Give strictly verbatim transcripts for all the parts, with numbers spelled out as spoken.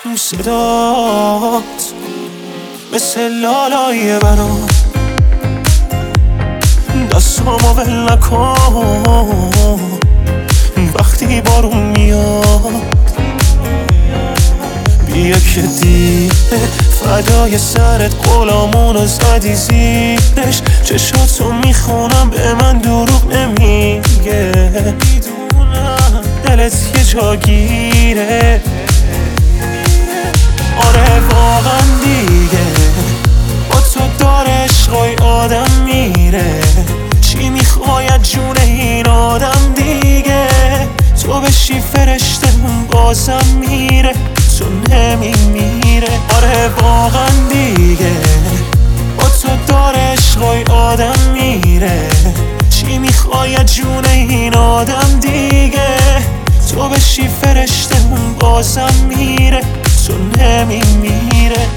صدات مثل لالای برام، دستامو ول نکن وقتی بارون میاد. بیا که دیگه فدای سرت غلامونو زدی زیرش، چشاتو میخونم به من دروغ نمیگه، میدونم دلت یه جا گیره. آره واقعا دیگه با تو داره عشقای آدم میره، چی میخوای از جون این آدم دیگه؟ تو بشی فرشتمون بازم میره، تو نمیمیره. آره واقعا دیگه با تو داره عشقای آدم میره، چی میخوای از جون این آدم دیگه؟ تو بشی فرشتمون بازم میره، تو نمیمیره.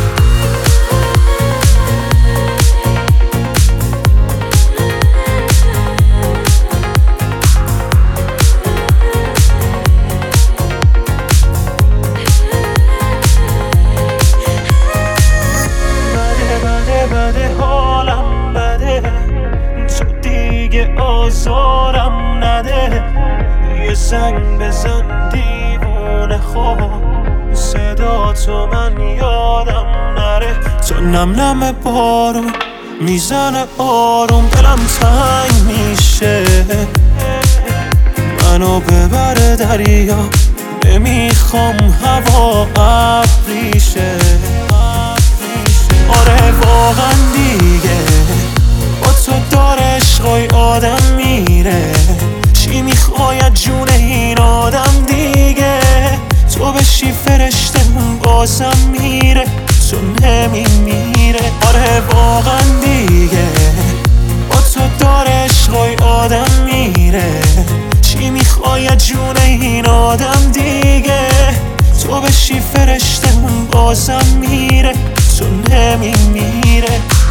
آزارم نده، یه زنگ بزن دیوونه خوب، صدا تو من یادم نره. تو نم نم بارون میزنه آروم، دلم تنگ میشه، منو ببره دریا، نمیخوام هوا ابریشه. آره واقعا دیگه با تو داره عشقای آدم میره، چی میخوای از جون این آدم دیگه؟ تو بشی فرشتمون بازم میره، تو نمیمیره. آره واقعا دیگه با تو داره عشقای آدم میره، چی میخوای از جون این آدم دیگه؟ تو بشی فرشتمون بازم میره، تو نمیمیره.